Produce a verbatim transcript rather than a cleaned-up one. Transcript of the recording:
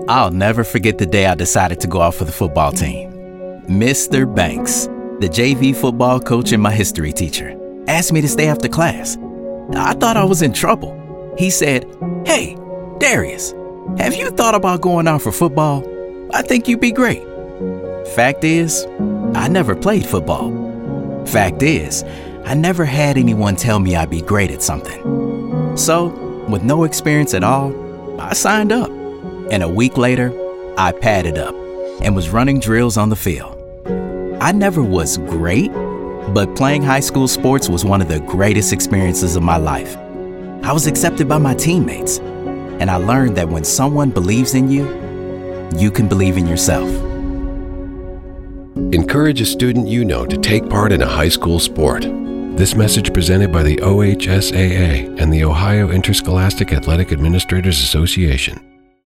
I'll never forget the day I decided to go out for the football team. Mister Banks, the J V football coach and my history teacher, asked me to stay after class. I thought I was in trouble. He said, "Hey, Darius, have you thought about going out for football? I think you'd be great." Fact is, I never played football. Fact is, I never had anyone tell me I'd be great at something. So, with no experience at all, I signed up. And a week later, I padded up and was running drills on the field. I never was great, but playing high school sports was one of the greatest experiences of my life. I was accepted by my teammates, and I learned that when someone believes in you, you can believe in yourself. Encourage a student you know to take part in a high school sport. This message presented by the O H S A A and the Ohio Interscholastic Athletic Administrators Association.